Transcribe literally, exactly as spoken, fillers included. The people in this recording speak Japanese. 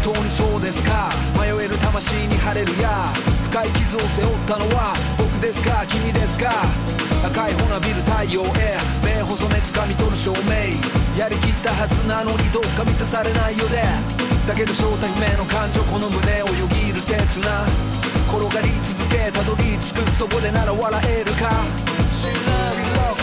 当にそうですか。迷える魂に晴れるや。深い傷を背負ったのは僕ですか君ですか。赤い花びる太陽へ目細め掴み取る証明。やりきったはずなのにどっか満たされないようで。だけど正体不明の感情この胸をよぎる切な。転がり続けたどり着くそこでなら笑えるか。